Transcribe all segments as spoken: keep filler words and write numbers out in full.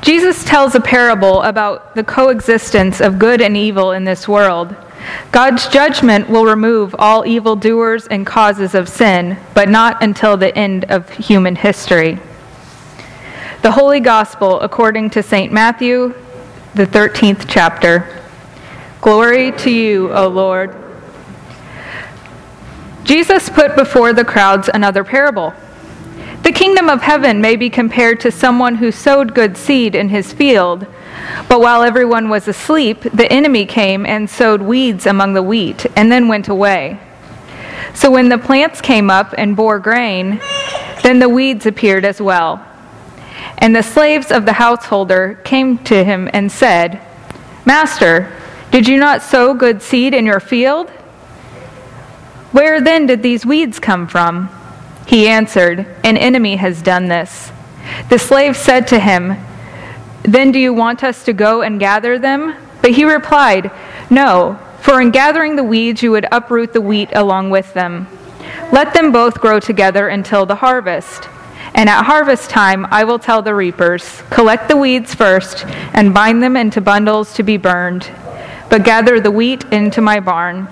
Jesus tells a parable about the coexistence of good and evil in this world. God's judgment will remove all evildoers and causes of sin, but not until the end of human history. The Holy Gospel according to Saint Matthew, the thirteenth chapter. Glory to you, O Lord. Jesus put before the crowds another parable. The kingdom of heaven may be compared to someone who sowed good seed in his field, but while everyone was asleep, the enemy came and sowed weeds among the wheat, and then went away. So when the plants came up and bore grain, then the weeds appeared as well. And the slaves of the householder came to him and said, "Master, did you not sow good seed in your field? Where then did these weeds come from?" He answered, "An enemy has done this." The slave said to him, "Then do you want us to go and gather them?" But he replied, "No, for in gathering the weeds you would uproot the wheat along with them. Let them both grow together until the harvest. And at harvest time I will tell the reapers, collect the weeds first and bind them into bundles to be burned, but gather the wheat into my barn."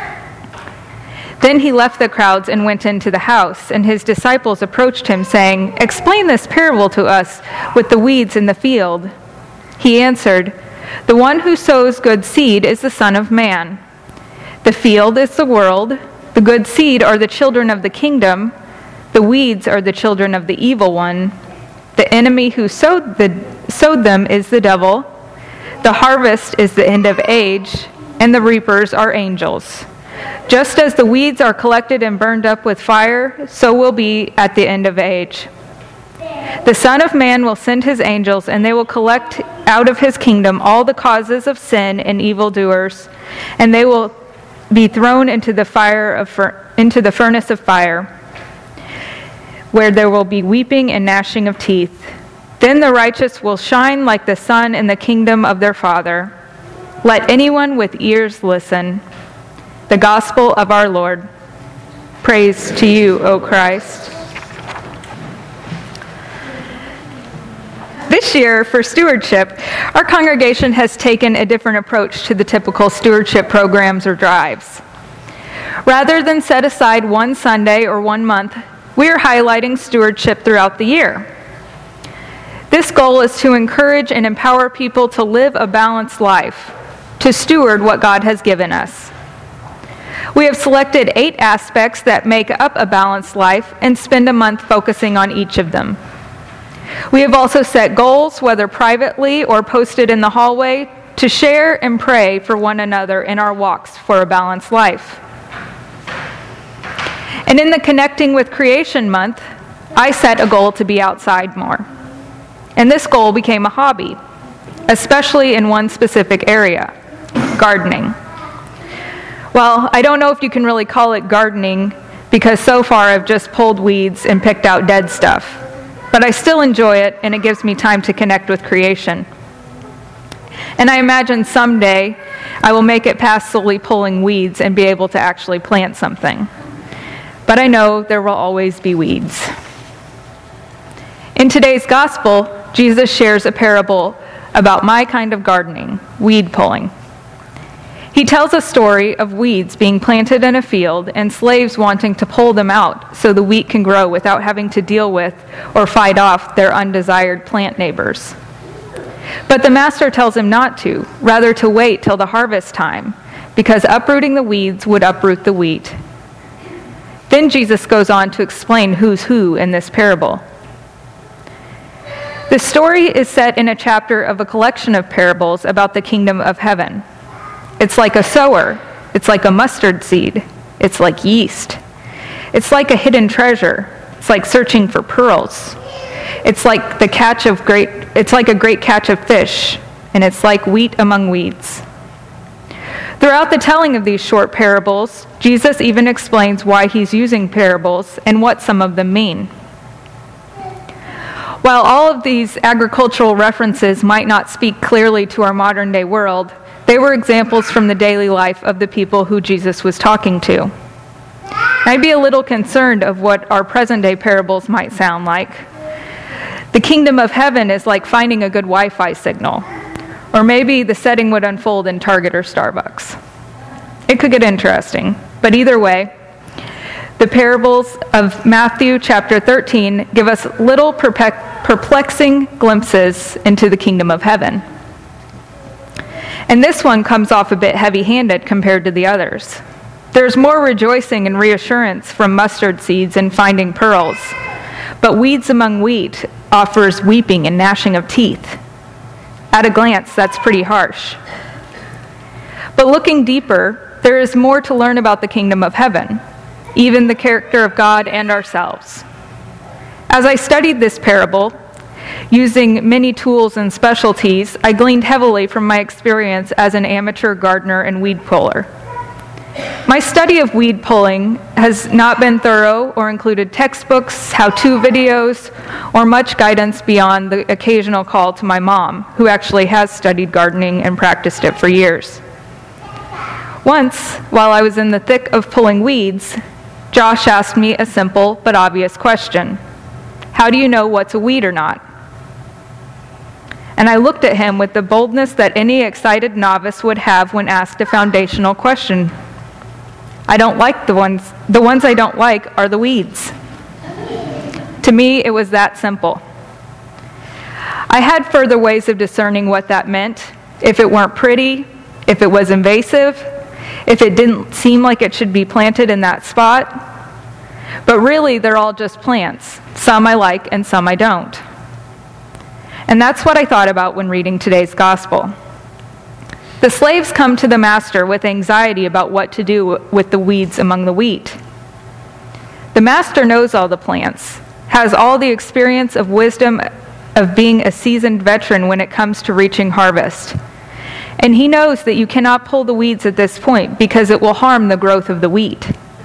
Then he left the crowds and went into the house, and his disciples approached him, saying, "Explain this parable to us with the weeds in the field." He answered, "The one who sows good seed is the Son of Man. The field is the world. The good seed are the children of the kingdom. The weeds are the children of the evil one. The enemy who sowed, the, sowed them is the devil. The harvest is the end of age, and the reapers are angels. Just as the weeds are collected and burned up with fire, so will be at the end of age. The Son of Man will send his angels, and they will collect out of his kingdom all the causes of sin and evildoers, and they will be thrown into the fire of into the furnace of fire, where there will be weeping and gnashing of teeth. Then the righteous will shine like the sun in the kingdom of their Father. Let anyone with ears listen." The Gospel of our Lord. Praise to you, O Christ. This year, for stewardship, our congregation has taken a different approach to the typical stewardship programs or drives. Rather than set aside one Sunday or one month, we are highlighting stewardship throughout the year. This goal is to encourage and empower people to live a balanced life, to steward what God has given us. We have selected eight aspects that make up a balanced life and spend a month focusing on each of them. We have also set goals, whether privately or posted in the hallway, to share and pray for one another in our walks for a balanced life. And in the Connecting with Creation month, I set a goal to be outside more. And this goal became a hobby, especially in one specific area, gardening. Well, I don't know if you can really call it gardening because so far I've just pulled weeds and picked out dead stuff. But I still enjoy it, and it gives me time to connect with creation. And I imagine someday I will make it past solely pulling weeds and be able to actually plant something. But I know there will always be weeds. In today's gospel, Jesus shares a parable about my kind of gardening, weed pulling. He tells a story of weeds being planted in a field and slaves wanting to pull them out so the wheat can grow without having to deal with or fight off their undesired plant neighbors. But the master tells him not to, rather to wait till the harvest time, because uprooting the weeds would uproot the wheat. Then Jesus goes on to explain who's who in this parable. The story is set in a chapter of a collection of parables about the kingdom of heaven. It's like a sower. It's like a mustard seed. It's like yeast. It's like a hidden treasure. It's like searching for pearls. It's like the catch of great, it's like a great catch of fish, and it's like wheat among weeds. Throughout the telling of these short parables, Jesus even explains why he's using parables and what some of them mean. While all of these agricultural references might not speak clearly to our modern day world, they were examples from the daily life of the people who Jesus was talking to. I'd be a little concerned of what our present-day parables might sound like. The kingdom of heaven is like finding a good Wi-Fi signal. Or maybe the setting would unfold in Target or Starbucks. It could get interesting, but either way, the parables of Matthew chapter thirteen give us little perplexing glimpses into the kingdom of heaven. And this one comes off a bit heavy-handed compared to the others. There's more rejoicing and reassurance from mustard seeds and finding pearls, but weeds among wheat offers weeping and gnashing of teeth. At a glance, that's pretty harsh. But looking deeper, there is more to learn about the kingdom of heaven, even the character of God and ourselves. As I studied this parable, using many tools and specialties, I gleaned heavily from my experience as an amateur gardener and weed puller. My study of weed pulling has not been thorough or included textbooks, how-to videos, or much guidance beyond the occasional call to my mom, who actually has studied gardening and practiced it for years. Once, while I was in the thick of pulling weeds, Josh asked me a simple but obvious question. How do you know what's a weed or not? And I looked at him with the boldness that any excited novice would have when asked a foundational question. I don't like the ones, the ones I don't like are the weeds. To me, it was that simple. I had further ways of discerning what that meant, if it weren't pretty, if it was invasive, if it didn't seem like it should be planted in that spot. But really, they're all just plants. Some I like and some I don't. And that's what I thought about when reading today's gospel. The slaves come to the master with anxiety about what to do with the weeds among the wheat. The master knows all the plants, has all the experience of wisdom of being a seasoned veteran when it comes to reaching harvest. And he knows that you cannot pull the weeds at this point because it will harm the growth of the wheat.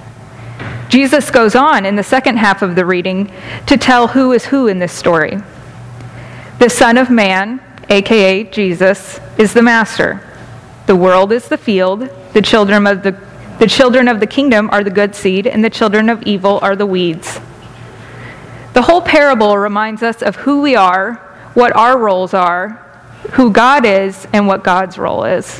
Jesus goes on in the second half of the reading to tell who is who in this story. The Son of Man, aka Jesus, is the master. The world is the field, the children of the, the children of the kingdom are the good seed, and the children of evil are the weeds. The whole parable reminds us of who we are, what our roles are, who God is, and what God's role is.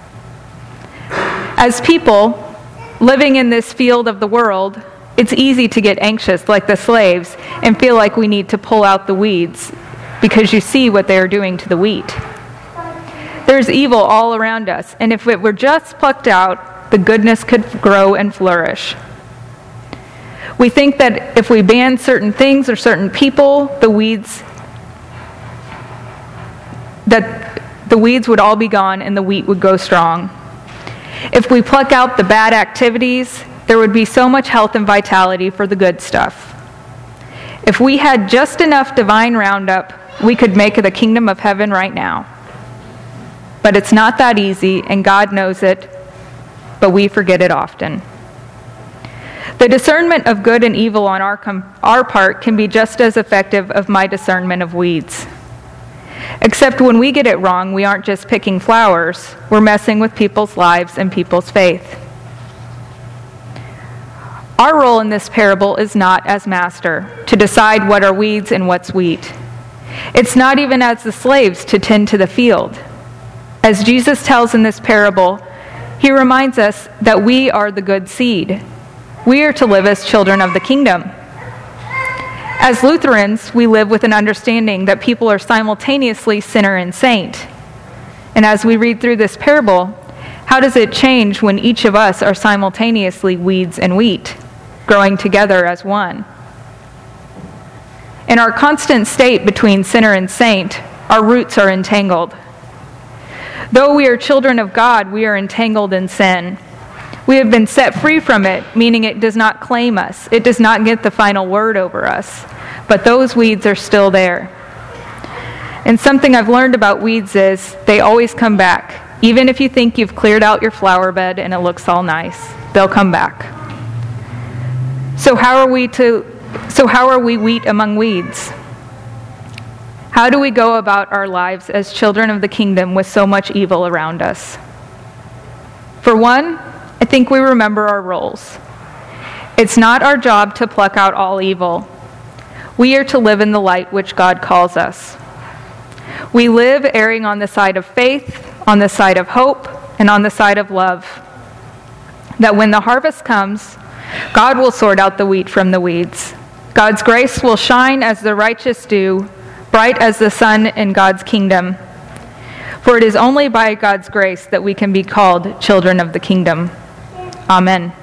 As people living in this field of the world, it's easy to get anxious like the slaves and feel like we need to pull out the weeds because you see what they are doing to the wheat. There's evil all around us, and if it were just plucked out, the goodness could grow and flourish. We think that if we ban certain things or certain people, the weeds, that the weeds would all be gone and the wheat would go strong. If we pluck out the bad activities, there would be so much health and vitality for the good stuff. If we had just enough divine Roundup, we could make the kingdom of heaven right now. But it's not that easy, and God knows it, but we forget it often. The discernment of good and evil on our, com- our part can be just as effective as my discernment of weeds. Except when we get it wrong, we aren't just picking flowers, we're messing with people's lives and people's faith. Our role in this parable is not as master, to decide what are weeds and what's wheat. It's not even as the slaves to tend to the field. As Jesus tells in this parable, he reminds us that we are the good seed. We are to live as children of the kingdom. As Lutherans, we live with an understanding that people are simultaneously sinner and saint. And as we read through this parable, how does it change when each of us are simultaneously weeds and wheat, growing together as one? In our constant state between sinner and saint, our roots are entangled. Though we are children of God, we are entangled in sin. We have been set free from it, meaning it does not claim us. It does not get the final word over us. But those weeds are still there. And something I've learned about weeds is they always come back. Even if you think you've cleared out your flower bed and it looks all nice, they'll come back. So how are we to so how are we wheat among weeds? How do we go about our lives as children of the kingdom with so much evil around us? For one, I think we remember our roles. It's not our job to pluck out all evil. we are to live in the light which God calls us. We live erring on the side of faith, on the side of hope, and on the side of love, that when the harvest comes, God will sort out the wheat from the weeds. God's grace will shine as the righteous dew, bright as the sun in God's kingdom. For it is only by God's grace that we can be called children of the kingdom. Amen.